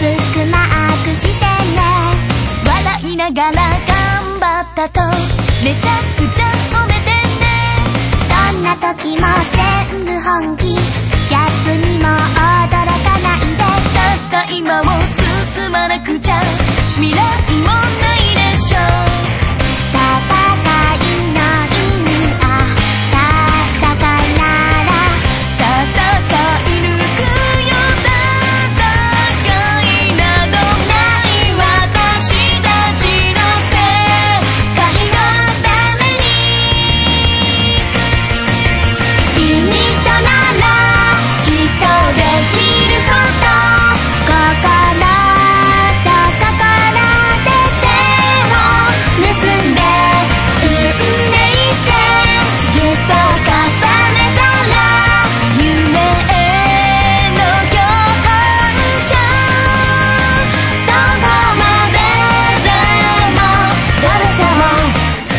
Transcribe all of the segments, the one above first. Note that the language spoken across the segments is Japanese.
クマークしてね。 笑いながら頑張ったとめちゃくちゃ褒めてね。 どんな時も全部本気、ギャップにも驚かないで。 たった今を進まなくちゃ未来もないでしょ。 戦いの意味は戦いなら戦い抜くよ。戦いなどない私たちの世界のために。 君とならきっとできること。心と心で手を結んで運命線ぎゅっと重ねたら夢への共犯者。 どこまででもどれさも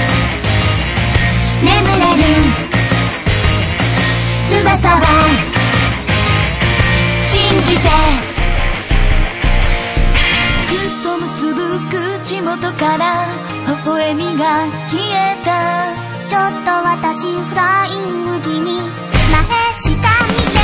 眠れる翼は信じて。 ぎゅっと結ぶ口元から微笑みが消えた。 ちょっと私フライング気味前しか見て